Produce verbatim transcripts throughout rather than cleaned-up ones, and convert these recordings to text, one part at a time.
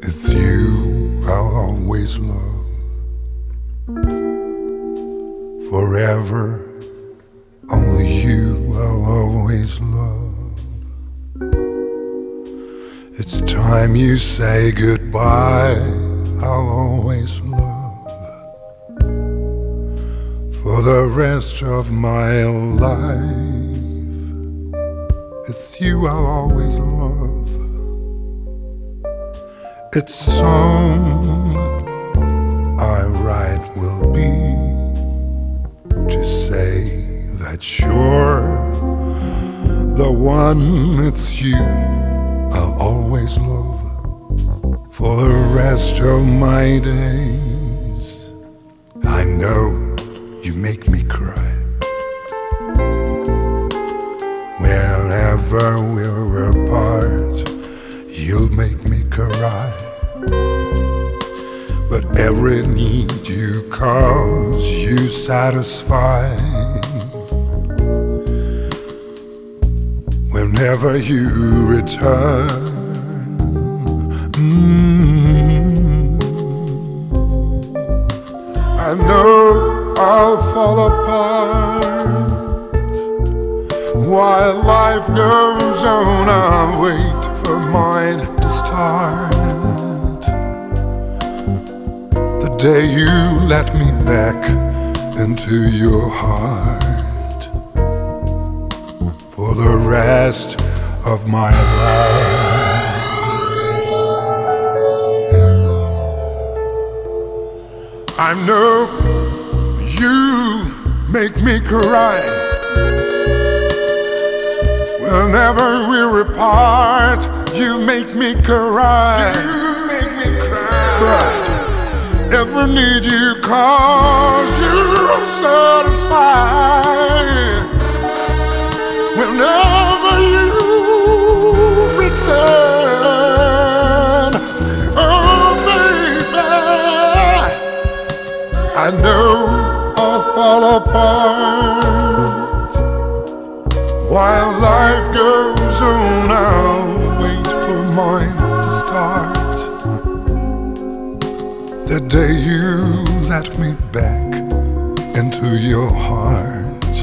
It's you I'll always love. Forever, only you I'll always love. It's time you say goodbye, I'll always love. For the rest of my life, it's you I'll always love. It's song I write will be to say that you're the one. It's you I'll always love for the rest of my days. I know you make me cry whenever we're apart. You'll make me cry, but every need you cause you satisfy. Whenever you return, mm, I know I'll fall apart. While life goes on, I'll wait for mine to start. The day you let me back into your heart for the rest of my life. I know you make me cry whenever we're apart. You make me cry. You make me cry. But every need you cause you'll satisfy. Whenever you return, oh baby, I know I'll fall apart. While life goes on, I'll wait for mine to start. The day you let me back into your heart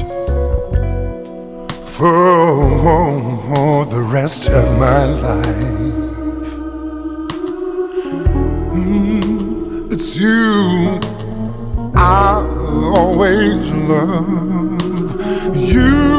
for the rest of my life. Mm, it's you I always love. You